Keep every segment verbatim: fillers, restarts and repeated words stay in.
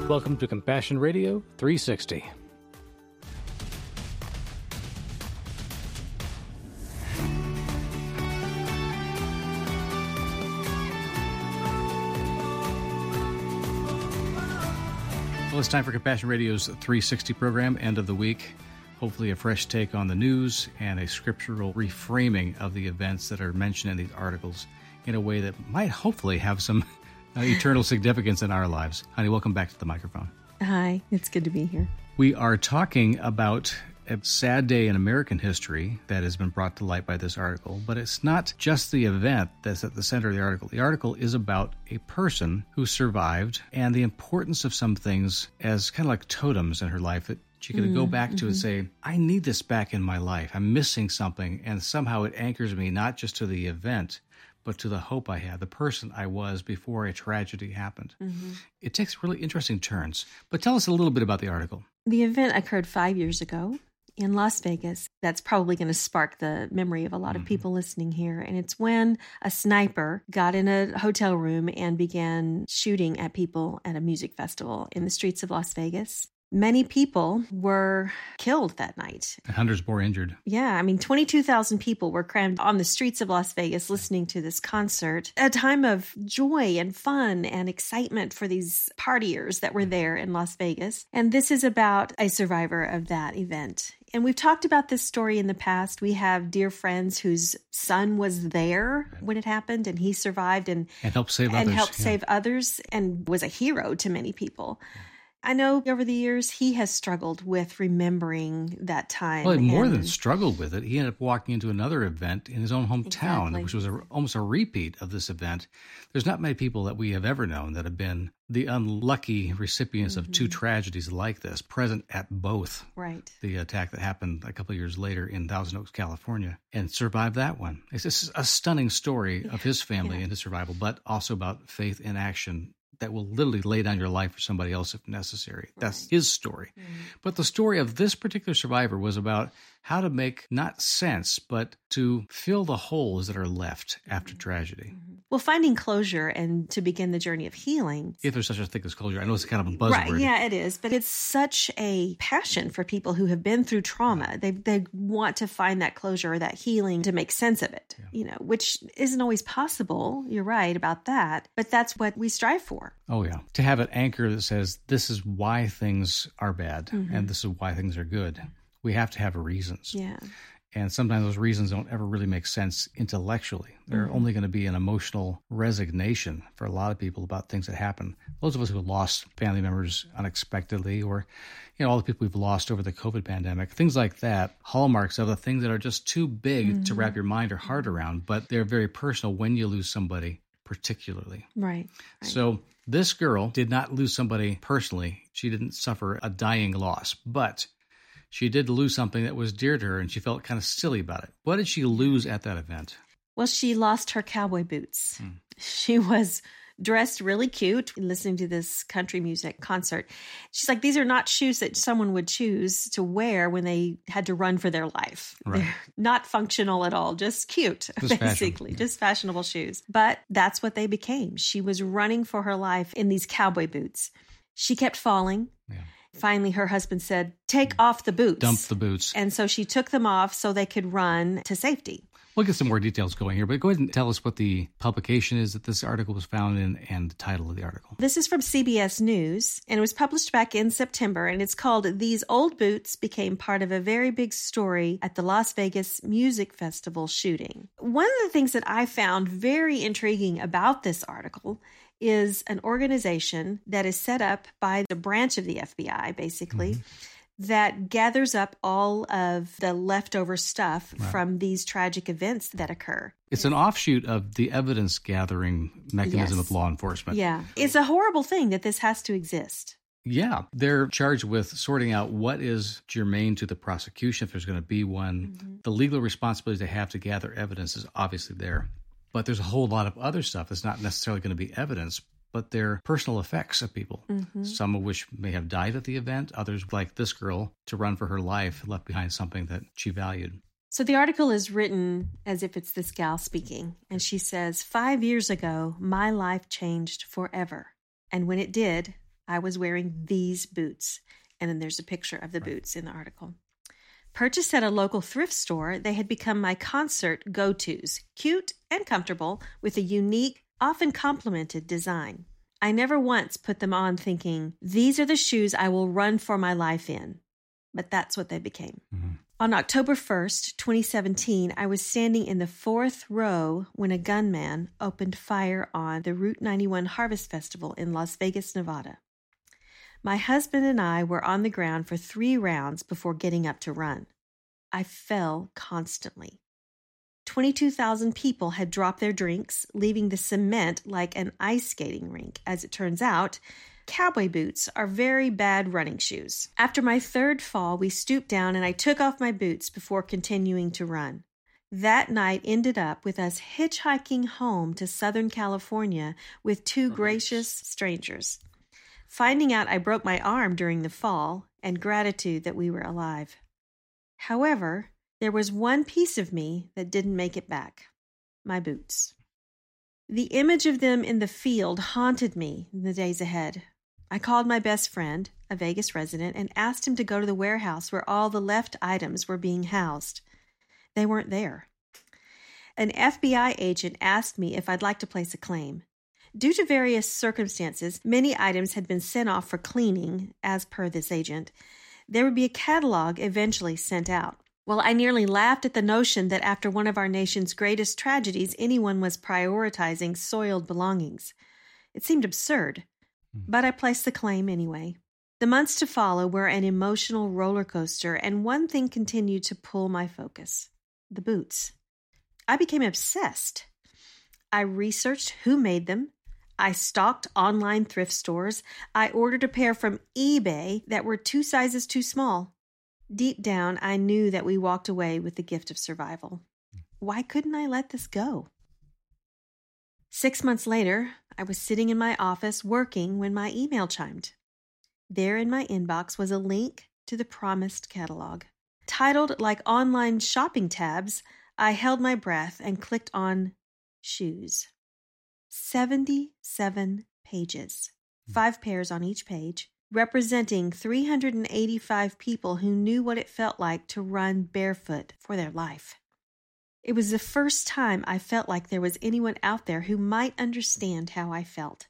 Welcome to Compassion Radio three sixty. Well, it's time for Compassion Radio's three sixty program, end of the week. Hopefully a fresh take on the news and a scriptural reframing of the events that are mentioned in these articles in a way that might hopefully have some uh, eternal significance in our lives. Honey, welcome back to the microphone. Hi, it's good to be here. We are talking about a sad day in American history that has been brought to light by this article, but it's not just the event that's at the center of the article. The article is about a person who survived and the importance of some things as kind of like totems in her life that she could mm, go back to mm-hmm. and say, I need this back in my life. I'm missing something, and somehow it anchors me not just to the event, but to the hope I had, the person I was before a tragedy happened. Mm-hmm. It takes really interesting turns. But tell us a little bit about the article. The event occurred five years ago in Las Vegas. That's probably going to spark the memory of a lot mm-hmm. of people listening here. And it's when a sniper got in a hotel room and began shooting at people at a music festival in the streets of Las Vegas. Many people were killed that night. Hundreds more injured. Yeah, I mean, twenty-two thousand people were crammed on the streets of Las Vegas listening to this concert, a time of joy and fun and excitement for these partiers that were there in Las Vegas. And this is about a survivor of that event. And we've talked about this story in the past. We have dear friends whose son was there when it happened, and he survived and, and helped save and others. helped yeah. save others and was a hero to many people. I know over the years he has struggled with remembering that time. Well, more and, than struggled with it, he ended up walking into another event in his own hometown, exactly. which was a, almost a repeat of this event. There's not many people that we have ever known that have been the unlucky recipients mm-hmm. of two tragedies like this, present at both. Right. The attack that happened a couple of years later in Thousand Oaks, California, and survived that one. It's just a stunning story yeah. of his family yeah. and his survival, but also about faith in action that will literally lay down your life for somebody else if necessary. That's right. his story. Mm-hmm. But the story of this particular survivor was about how to make not sense, but to fill the holes that are left after mm-hmm. tragedy. Mm-hmm. Well, finding closure and to begin the journey of healing. If there's such a thing as closure. I know it's kind of a buzzword. Right, yeah, it is. But it's such a passion for people who have been through trauma. They they want to find that closure or that healing to make sense of it, yeah. you know, which isn't always possible. You're right about that. But that's what we strive for. Oh, yeah. To have an anchor that says, this is why things are bad mm-hmm. and this is why things are good. We have to have reasons. Yeah. And sometimes those reasons don't ever really make sense intellectually. They're mm-hmm. only going to be an emotional resignation for a lot of people about things that happen. Those of us who lost family members unexpectedly, or, you know, all the people we've lost over the COVID pandemic, things like that, hallmarks of the things that are just too big mm-hmm. to wrap your mind or heart around, but they're very personal when you lose somebody particularly. Right. right. So this girl did not lose somebody personally. She didn't suffer a dying loss, but she did lose something that was dear to her, and she felt kind of silly about it. What did she lose at that event? Well, she lost her cowboy boots. Hmm. She was dressed really cute, listening to this country music concert. She's like, these are not shoes that someone would choose to wear when they had to run for their life. Right. They're not functional at all, just cute, just basically, fashion. just fashionable shoes. But that's what they became. She was running for her life in these cowboy boots. She kept falling. Yeah. Finally, her husband said, take off the boots. Dump the boots. And so she took them off so they could run to safety. We'll get some more details going here, but go ahead and tell us what the publication is that this article was found in and the title of the article. This is from C B S News, and it was published back in September, and it's called These Old Boots Became Part of a Very Big Story at the Las Vegas Music Festival Shooting. One of the things that I found very intriguing about this article is an organization that is set up by the branch of the F B I, basically, mm-hmm. that gathers up all of the leftover stuff right. from these tragic events that occur. It's an offshoot of the evidence gathering mechanism yes. of law enforcement. Yeah. It's a horrible thing that this has to exist. Yeah. They're charged with sorting out what is germane to the prosecution, if there's going to be one. Mm-hmm. The legal responsibility they have to gather evidence is obviously there. But there's a whole lot of other stuff that's not necessarily going to be evidence, but they're personal effects of people, mm-hmm. some of which may have died at the event, others, like this girl, to run for her life, left behind something that she valued. So the article is written as if it's this gal speaking, and she says, five years ago, my life changed forever. And when it did, I was wearing these boots. And then there's a picture of the boots in the article. Purchased at a local thrift store, they had become my concert go-tos, cute and comfortable with a unique, often complimented design. I never once put them on thinking, these are the shoes I will run for my life in. But that's what they became. Mm-hmm. On October first, twenty seventeen, I was standing in the fourth row when a gunman opened fire on the Route ninety-one Harvest Festival in Las Vegas, Nevada. My husband and I were on the ground for three rounds before getting up to run. I fell constantly. twenty-two thousand people had dropped their drinks, leaving the cement like an ice skating rink. As it turns out, cowboy boots are very bad running shoes. After my third fall, we stooped down and I took off my boots before continuing to run. That night ended up with us hitchhiking home to Southern California with two gracious strangers. Finding out I broke my arm during the fall and gratitude that we were alive. However, there was one piece of me that didn't make it back. My boots. The image of them in the field haunted me in the days ahead. I called my best friend, a Vegas resident, and asked him to go to the warehouse where all the left items were being housed. They weren't there. An F B I agent asked me if I'd like to place a claim. Due to various circumstances, many items had been sent off for cleaning, as per this agent. There would be a catalog eventually sent out. Well, I nearly laughed at the notion that after one of our nation's greatest tragedies, anyone was prioritizing soiled belongings. It seemed absurd, but I placed the claim anyway. The months to follow were an emotional roller coaster, and one thing continued to pull my focus: the boots. I became obsessed. I researched who made them. I stalked online thrift stores. I ordered a pair from eBay that were two sizes too small. Deep down, I knew that we walked away with the gift of survival. Why couldn't I let this go? Six months later, I was sitting in my office working when my email chimed. There in my inbox was a link to the promised catalog. Titled like online shopping tabs, I held my breath and clicked on shoes. seventy-seven pages, five pairs on each page, representing three hundred eighty-five people who knew what it felt like to run barefoot for their life. It was the first time I felt like there was anyone out there who might understand how I felt.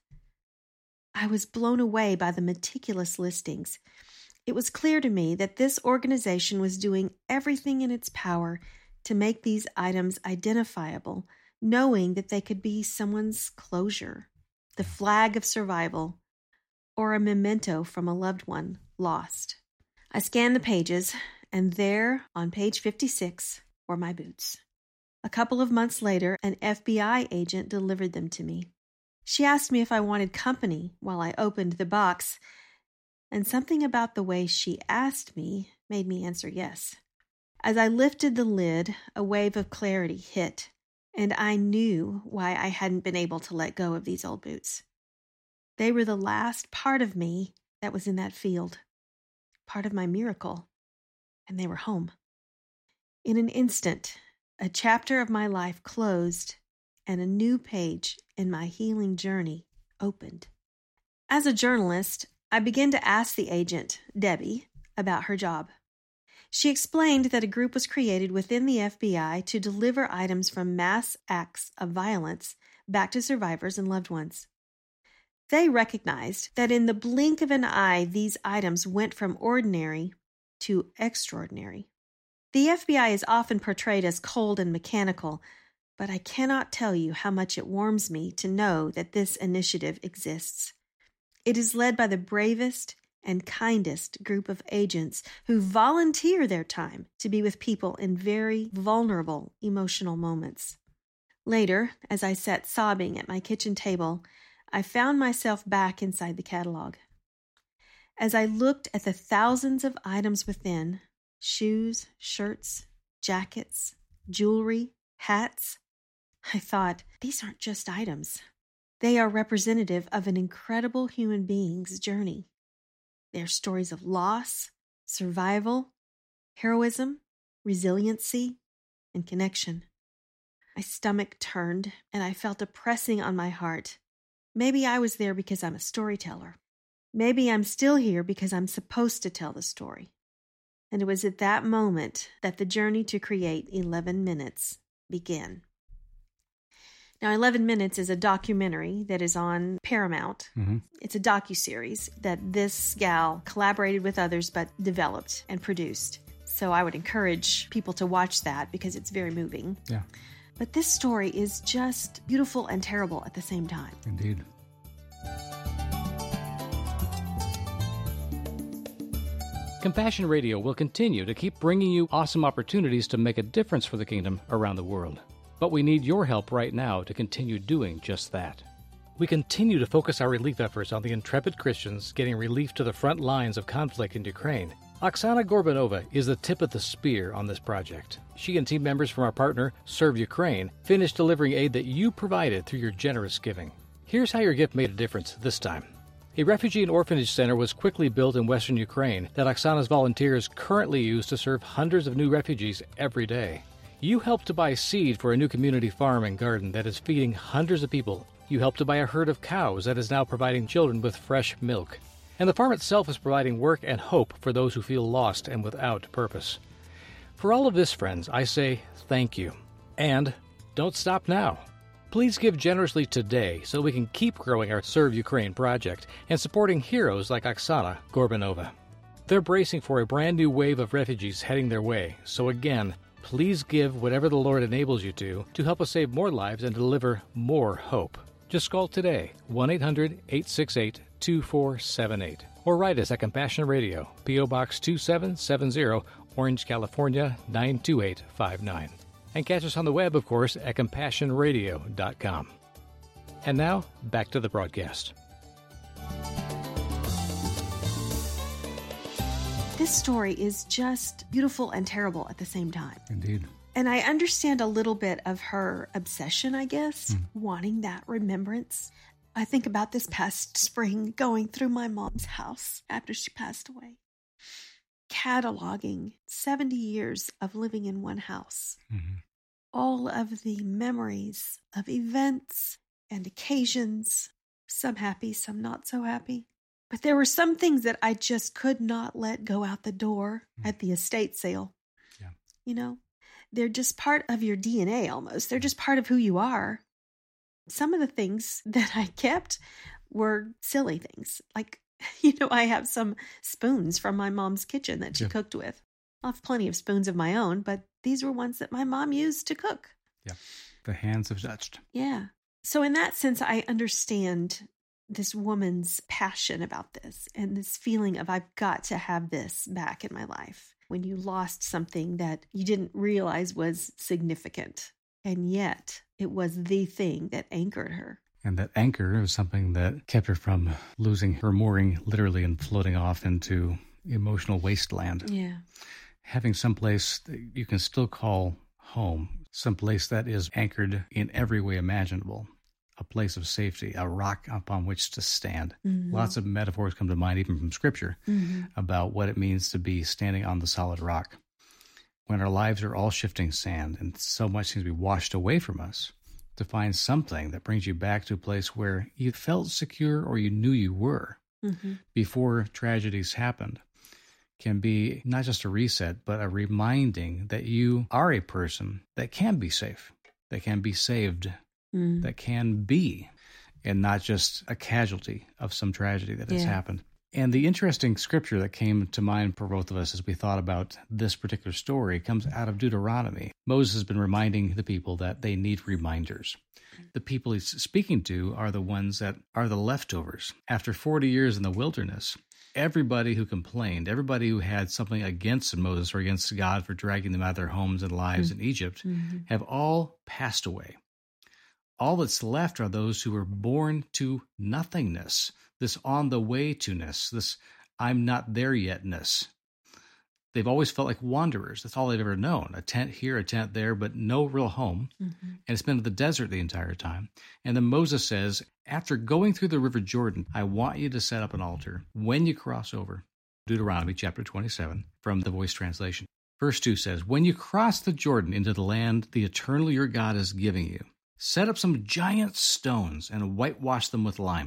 I was blown away by the meticulous listings. It was clear to me that this organization was doing everything in its power to make these items identifiable, knowing that they could be someone's closure, the flag of survival, or a memento from a loved one lost. I scanned the pages, and there, on page fifty-six, were my boots. A couple of months later, an F B I agent delivered them to me. She asked me if I wanted company while I opened the box, and something about the way she asked me made me answer yes. As I lifted the lid, a wave of clarity hit, and I knew why I hadn't been able to let go of these old boots. They were the last part of me that was in that field, part of my miracle, and they were home. In an instant, a chapter of my life closed and a new page in my healing journey opened. As a journalist, I began to ask the agent, Debbie, about her job. She explained that a group was created within the F B I to deliver items from mass acts of violence back to survivors and loved ones. They recognized that in the blink of an eye, these items went from ordinary to extraordinary. The F B I is often portrayed as cold and mechanical, but I cannot tell you how much it warms me to know that this initiative exists. It is led by the bravest and kindest group of agents who volunteer their time to be with people in very vulnerable emotional moments. Later, as I sat sobbing at my kitchen table, I found myself back inside the catalog. As I looked at the thousands of items within, shoes, shirts, jackets, jewelry, hats, I thought, these aren't just items. They are representative of an incredible human being's journey. They are stories of loss, survival, heroism, resiliency, and connection. My stomach turned, and I felt a pressing on my heart. Maybe I was there because I'm a storyteller. Maybe I'm still here because I'm supposed to tell the story. And it was at that moment that the journey to create eleven minutes began. Now, eleven minutes is a documentary that is on Paramount. Mm-hmm. It's a docuseries that this gal collaborated with others but developed and produced. So I would encourage people to watch that because it's very moving. Yeah. But this story is just beautiful and terrible at the same time. Indeed. Compassion Radio will continue to keep bringing you awesome opportunities to make a difference for the kingdom around the world. But we need your help right now to continue doing just that. We continue to focus our relief efforts on the intrepid Christians getting relief to the front lines of conflict in Ukraine. Oksana Gorbanova is the tip of the spear on this project. She and team members from our partner, Serve Ukraine, finished delivering aid that you provided through your generous giving. Here's how your gift made a difference this time. A refugee and orphanage center was quickly built in western Ukraine that Oksana's volunteers currently use to serve hundreds of new refugees every day. You helped to buy seed for a new community farm and garden that is feeding hundreds of people. You helped to buy a herd of cows that is now providing children with fresh milk. And the farm itself is providing work and hope for those who feel lost and without purpose. For all of this, friends, I say thank you. And don't stop now. Please give generously today so we can keep growing our Serve Ukraine project and supporting heroes like Oksana Gorbanova. They're bracing for a brand new wave of refugees heading their way. So again, please give whatever the Lord enables you to to help us save more lives and deliver more hope. Just call today, one eight hundred eight six eight two four seven eight, or write us at Compassion Radio, P O Box two seven seven zero, Orange, California, nine two eight five nine. And catch us on the web, of course, at compassion radio dot com. And now, back to the broadcast. This story is just beautiful and terrible at the same time. Indeed. And I understand a little bit of her obsession, I guess, mm. wanting that remembrance. I think about this past spring going through my mom's house after she passed away, cataloging seventy years of living in one house. Mm-hmm. All of the memories of events and occasions, some happy, some not so happy. But there were some things that I just could not let go out the door mm. at the estate sale. Yeah. You know, they're just part of your D N A almost. They're just part of who you are. Some of the things that I kept were silly things. Like, you know, I have some spoons from my mom's kitchen that she yeah. cooked with. I have plenty of spoons of my own, but these were ones that my mom used to cook. Yeah. The hands have touched. Yeah. So in that sense, I understand this woman's passion about this and this feeling of I've got to have this back in my life. When you lost something that you didn't realize was significant, and yet it was the thing that anchored her. And that anchor was something that kept her from losing her mooring literally and floating off into emotional wasteland. Yeah. Having someplace that you can still call home, someplace that is anchored in every way imaginable, a place of safety, a rock upon which to stand. Mm-hmm. Lots of metaphors come to mind, even from Scripture, mm-hmm. about what it means to be standing on the solid rock. When our lives are all shifting sand and so much seems to be washed away from us, to find something that brings you back to a place where you felt secure or you knew you were mm-hmm. before tragedies happened can be not just a reset, but a reminding that you are a person that can be safe, that can be saved, mm. that can be, and not just a casualty of some tragedy that has yeah. happened. And the interesting scripture that came to mind for both of us as we thought about this particular story comes out of Deuteronomy. Moses has been reminding the people that they need reminders. The people he's speaking to are the ones that are the leftovers. After forty years in the wilderness, everybody who complained, everybody who had something against Moses or against God for dragging them out of their homes and lives mm-hmm. in Egypt, mm-hmm. have all passed away. All that's left are those who were born to nothingness, this on the way to-ness, this I'm not there yet-ness. They've always felt like wanderers. That's all they've ever known. A tent here, a tent there, but no real home. Mm-hmm. And it's been in the desert the entire time. And then Moses says, after going through the river Jordan, I want you to set up an altar when you cross over. Deuteronomy chapter twenty-seven from the Voice translation. Verse two says, when you cross the Jordan into the land the eternal your God is giving you, set up some giant stones and whitewash them with lime.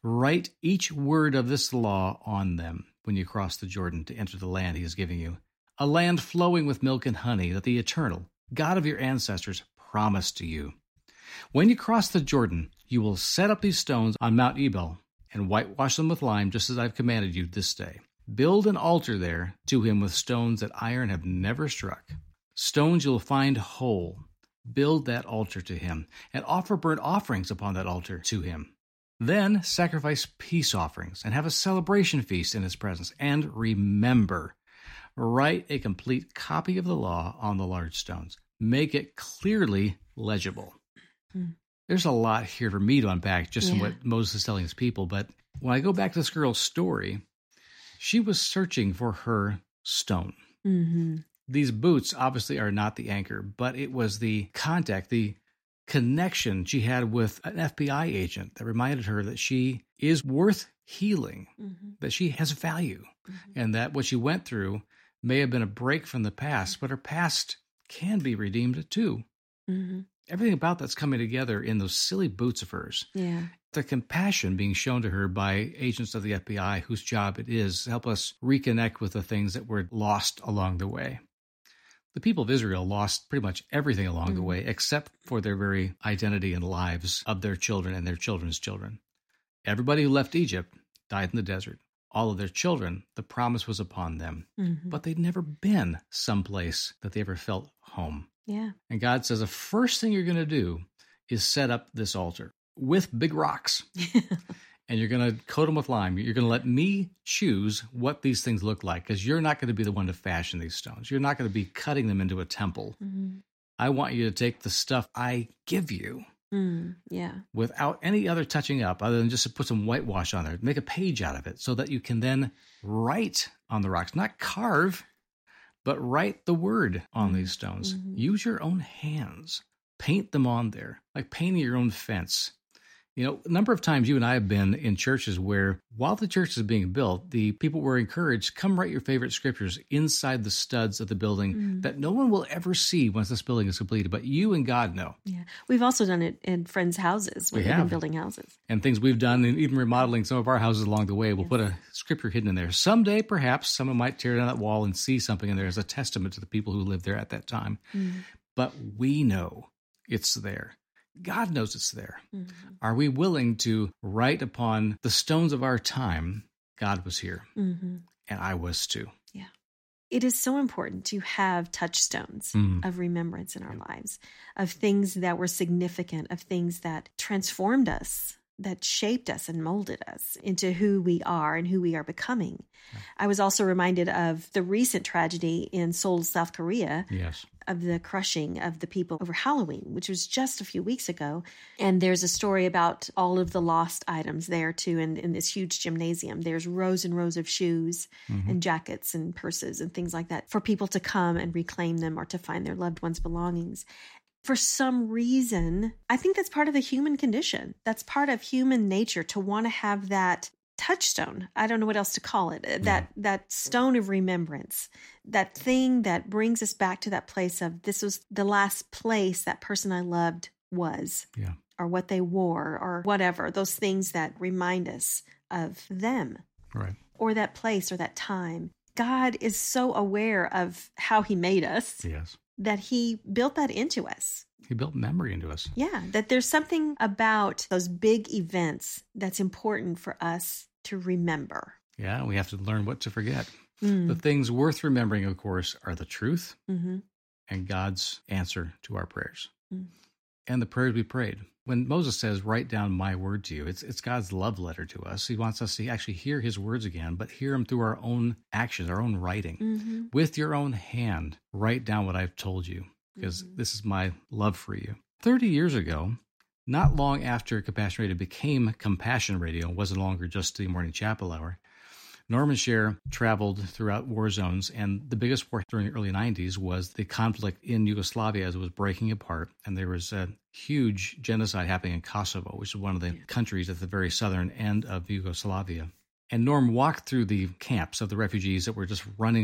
Write each word of this law on them when you cross the Jordan to enter the land he is giving you, a land flowing with milk and honey that the Eternal, God of your ancestors, promised to you. When you cross the Jordan, you will set up these stones on Mount Ebal and whitewash them with lime, just as I've commanded you this day. Build an altar there to him with stones that iron have never struck. Stones you'll find whole. Build that altar to him, and offer burnt offerings upon that altar to him. Then sacrifice peace offerings, and have a celebration feast in his presence. And remember, write a complete copy of the law on the large stones. Make it clearly legible. Hmm. There's a lot here for me to unpack just yeah. in what Moses is telling his people. But when I go back to this girl's story, she was searching for her stone. Mm-hmm. These boots obviously are not the anchor, but it was the contact, the connection she had with an F B I agent that reminded her that she is worth healing, mm-hmm. that she has value, mm-hmm. and that what she went through may have been a break from the past, but her past can be redeemed too. Mm-hmm. Everything about that's coming together in those silly boots of hers. Yeah. The compassion being shown to her by agents of the F B I, whose job it is to help us reconnect with the things that were lost along the way. The people of Israel lost pretty much everything along mm-hmm. the way, except for their very identity and lives of their children and their children's children. Everybody who left Egypt died in the desert. All of their children, the promise was upon them, mm-hmm. but they'd never been someplace that they ever felt home. Yeah. And God says the first thing you're going to do is set up this altar with big rocks. And you're going to coat them with lime. You're going to let me choose what these things look like, because you're not going to be the one to fashion these stones. You're not going to be cutting them into a temple. Mm-hmm. I want you to take the stuff I give you mm, yeah. without any other touching up, other than just to put some whitewash on there, make a page out of it so that you can then write on the rocks, not carve, but write the word on mm-hmm. these stones. Mm-hmm. Use your own hands. Paint them on there, like painting your own fence. You know, a number of times you and I have been in churches where while the church is being built, the people were encouraged, come write your favorite scriptures inside the studs of the building mm. that no one will ever see once this building is completed, but you and God know. Yeah. We've also done it in friends' houses when we we've been building houses. And things we've done, and even remodeling some of our houses along the way, we'll yes. put a scripture hidden in there. Someday, perhaps, someone might tear down that wall and see something in there as a testament to the people who lived there at that time. Mm. But we know it's there. God knows it's there. Mm-hmm. Are we willing to write upon the stones of our time, God was here, mm-hmm. and I was too? Yeah. It is so important to have touchstones mm-hmm. of remembrance in our yeah. lives, of things that were significant, of things that transformed us, that shaped us and molded us into who we are and who we are becoming. Yeah. I was also reminded of the recent tragedy in Seoul, South Korea. Yes. Of the crushing of the people over Halloween, which was just a few weeks ago. And there's a story about all of the lost items there too. And in this huge gymnasium, there's rows and rows of shoes mm-hmm. and jackets and purses and things like that for people to come and reclaim them or to find their loved ones' belongings. For some reason, I think that's part of the human condition. That's part of human nature to want to have that touchstone. I don't know what else to call it. That yeah. that stone of remembrance, that thing that brings us back to that place of this was the last place that person I loved was, yeah. or what they wore, or whatever. Those things that remind us of them, right? Or that place or that time. God is so aware of how He made us. Yes. That He built that into us. He built memory into us. Yeah, that there's something about those big events that's important for us to remember. Yeah, we have to learn what to forget. Mm. The things worth remembering, of course, are the truth mm-hmm. and God's answer to our prayers. Mm. And the prayers we prayed. When Moses says, write down my word to you, it's it's God's love letter to us. He wants us to actually hear His words again, but hear them through our own actions, our own writing. Mm-hmm. With your own hand, write down what I've told you, because mm-hmm. this is my love for you. thirty years ago, not long after Compassion Radio became Compassion Radio, it wasn't longer just the morning chapel hour, Norman Scher traveled throughout war zones, and the biggest war during the early nineties was the conflict in Yugoslavia as it was breaking apart, and there was a huge genocide happening in Kosovo, which is one of the countries at the very southern end of Yugoslavia. And Norm walked through the camps of the refugees that were just running away,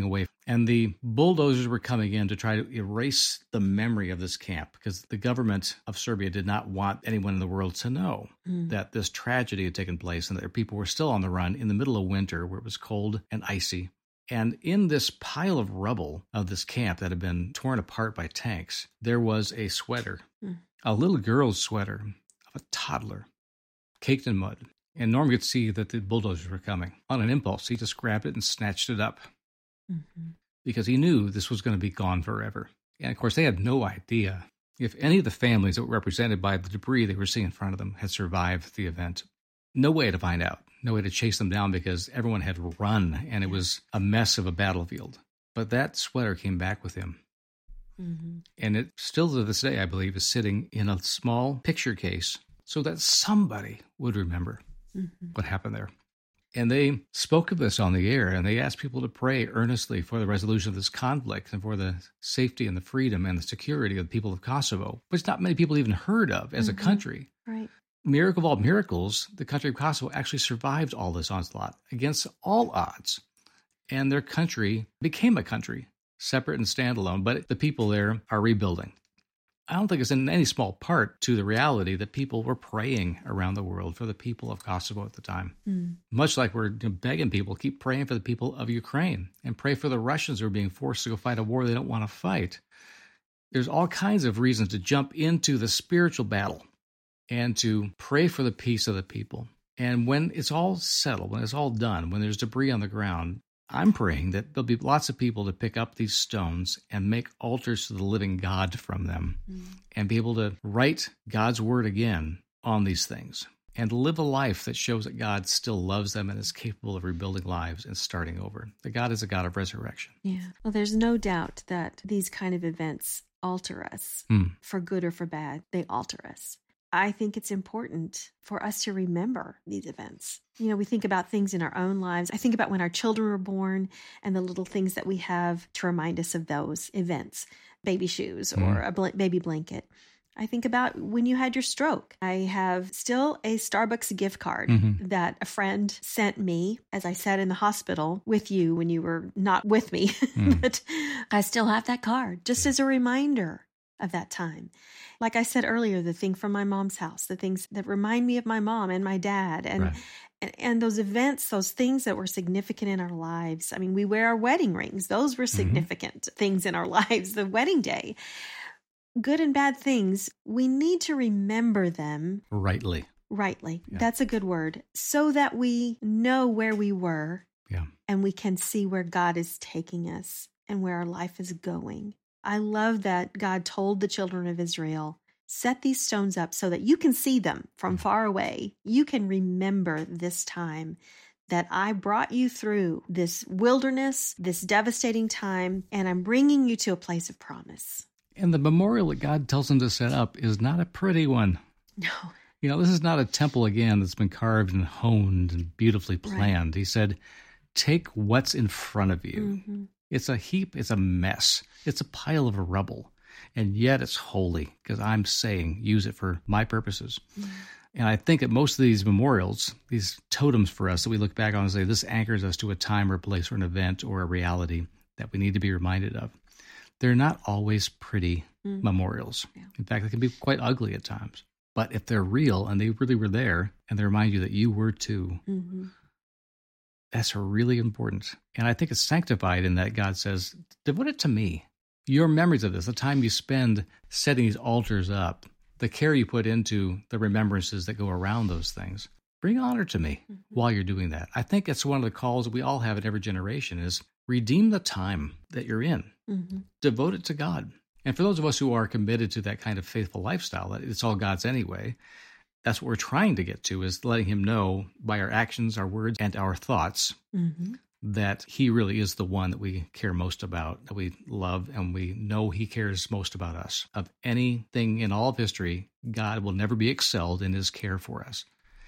And the bulldozers were coming in to try to erase the memory of this camp because the government of Serbia did not want anyone in the world to know mm. that this tragedy had taken place and that people were still on the run in the middle of winter where it was cold and icy. And in this pile of rubble of this camp that had been torn apart by tanks, there was a sweater, mm. a little girl's sweater of a toddler, caked in mud. And Norm could see that the bulldozers were coming. On an impulse, he just grabbed it and snatched it up. Mm-hmm. Because he knew this was going to be gone forever. And of course, they had no idea if any of the families that were represented by the debris they were seeing in front of them had survived the event. No way to find out. No way to chase them down because everyone had run and it was a mess of a battlefield. But that sweater came back with him. Mm-hmm. And it still to this day, I believe, is sitting in a small picture case so that somebody would remember mm-hmm. what happened there. And they spoke of this on the air, and they asked people to pray earnestly for the resolution of this conflict and for the safety and the freedom and the security of the people of Kosovo, which not many people even heard of as mm-hmm. a country. Right. Miracle of all miracles, the country of Kosovo actually survived all this onslaught against all odds. And their country became a country, separate and standalone, but the people there are rebuilding. I don't think it's in any small part to the reality that people were praying around the world for the people of Kosovo at the time. Mm. Much like we're begging people, keep praying for the people of Ukraine and pray for the Russians who are being forced to go fight a war they don't want to fight. There's all kinds of reasons to jump into the spiritual battle and to pray for the peace of the people. And when it's all settled, when it's all done, when there's debris on the ground, I'm praying that there'll be lots of people to pick up these stones and make altars to the living God from them mm. and be able to write God's word again on these things and live a life that shows that God still loves them and is capable of rebuilding lives and starting over. That God is a God of resurrection. Yeah. Well, there's no doubt that these kind of events alter us mm. for good or for bad. They alter us. I think it's important for us to remember these events. You know, we think about things in our own lives. I think about when our children were born and the little things that we have to remind us of those events, baby shoes or mm. a bl- baby blanket. I think about when you had your stroke. I have still a Starbucks gift card mm-hmm. that a friend sent me as I sat in the hospital with you when you were not with me. Mm. But I still have that card just yeah. as a reminder of that time. Like I said earlier, the thing from my mom's house, the things that remind me of my mom and my dad and, right. and, and those events, those things that were significant in our lives. I mean, we wear our wedding rings. Those were significant mm-hmm. things in our lives, the wedding day. Good and bad things, we need to remember them. Rightly. Rightly. Yeah. That's a good word. So that we know where we were yeah. and we can see where God is taking us and where our life is going. I love that God told the children of Israel, set these stones up so that you can see them from far away. You can remember this time that I brought you through this wilderness, this devastating time, and I'm bringing you to a place of promise. And the memorial that God tells them to set up is not a pretty one. No. You know, this is not a temple, again, that's been carved and honed and beautifully planned. Right. He said, take what's in front of you. Mm-hmm. It's a heap, it's a mess, it's a pile of rubble, and yet it's holy because I'm saying use it for my purposes. Mm. And I think that most of these memorials, these totems for us that we look back on and say this anchors us to a time or a place or an event or a reality that we need to be reminded of. They're not always pretty mm. memorials. Yeah. In fact, they can be quite ugly at times. But if they're real and they really were there and they remind you that you were too, mm-hmm. that's really important. And I think it's sanctified in that God says, devote it to me. Your memories of this, the time you spend setting these altars up, the care you put into the remembrances that go around those things, bring honor to me mm-hmm. while you're doing that. I think it's one of the calls that we all have in every generation is redeem the time that you're in. Mm-hmm. Devote it to God. And for those of us who are committed to that kind of faithful lifestyle, that it's all God's anyway, that's what we're trying to get to, is letting him know by our actions, our words, and our thoughts mm-hmm. that he really is the one that we care most about, that we love, and we know he cares most about us. Of anything in all of history, God will never be excelled in his care for us.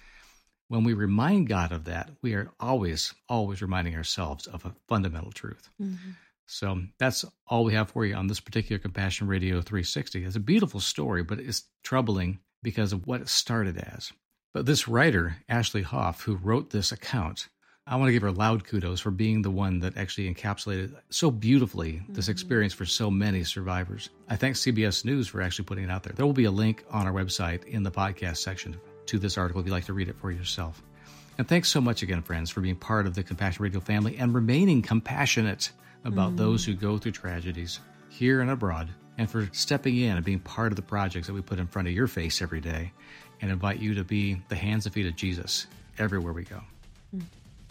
When we remind God of that, we are always, always reminding ourselves of a fundamental truth. Mm-hmm. So that's all we have for you on this particular Compassion Radio three sixty. It's a beautiful story, but it's troubling because of what it started as. But this writer, Ashley Hoff, who wrote this account I want to give her loud kudos for being the one that actually encapsulated so beautifully this mm-hmm. experience for so many survivors. I thank C B S News for actually putting it out there. There will be a link on our website in the podcast section to this article if you'd like to read it for yourself. And thanks so much again, friends, for being part of the Compassion Radio family and remaining compassionate about mm-hmm. those who go through tragedies here and abroad, and for stepping in and being part of the projects that we put in front of your face every day and invite you to be the hands and feet of Jesus everywhere we go. Mm.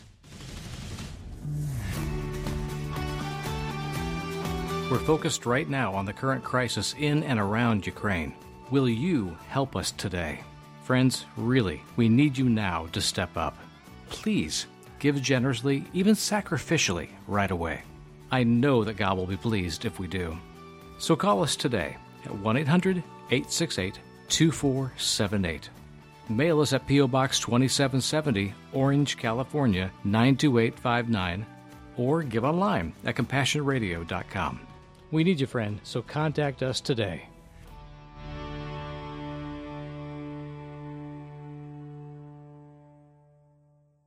We're focused right now on the current crisis in and around Ukraine. Will you help us today? Friends, really, we need you now to step up. Please give generously, even sacrificially, right away. I know that God will be pleased if we do. So call us today at one eight hundred eight six eight two four seven eight. Mail us at P O. Box twenty-seven seventy, Orange, California, nine two eight five nine, or give online at compassion radio dot com. We need you, friend, so contact us today.